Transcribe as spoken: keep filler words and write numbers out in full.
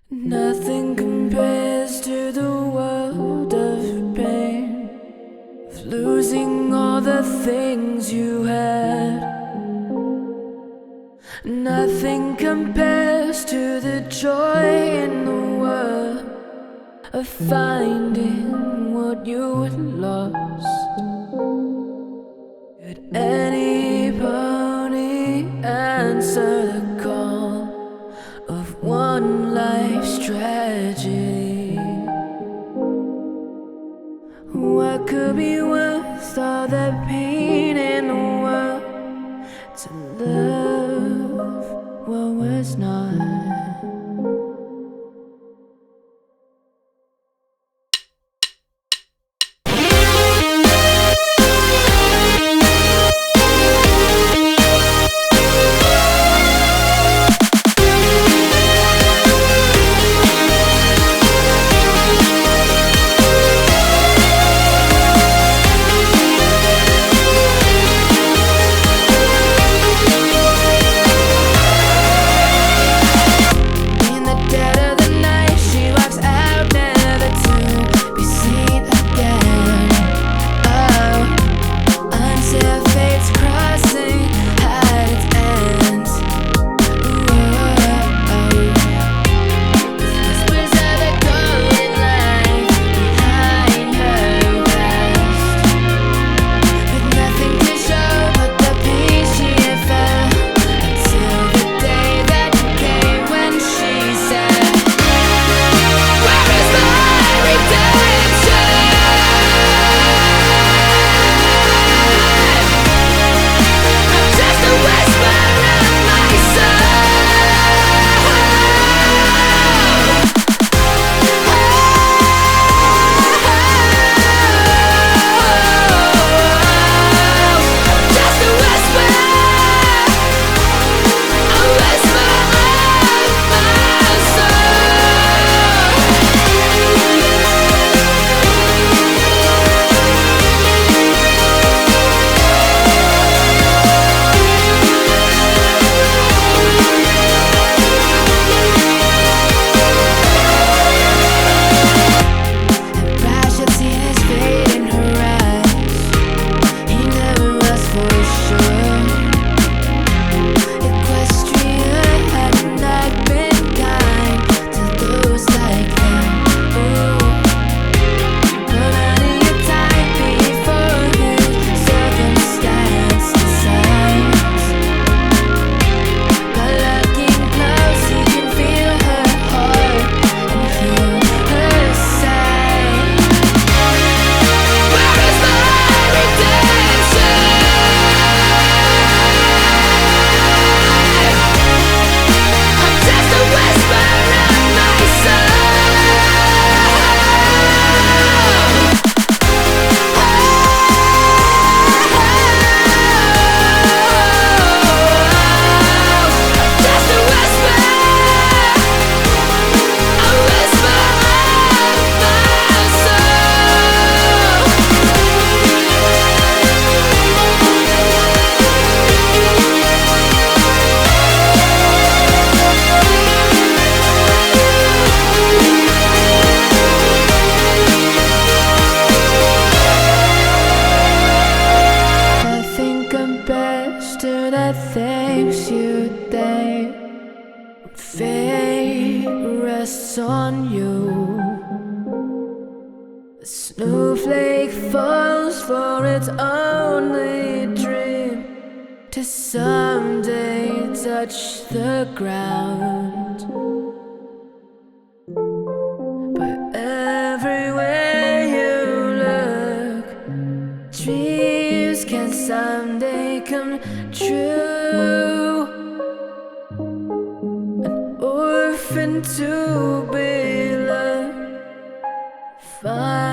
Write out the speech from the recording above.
Nothing compares to the world of pain, of losing all the things you had. Nothing compares to the joy in the world of finding what you had lost. Could anybody answer the call of one life's tragedy? What could be worth all the pain in the world to love what was not? To the things you think fate rests on you. A snowflake falls for its only dream to someday touch the ground. But everywhere you look, dreams can someday come true. An orphan to be loved. Find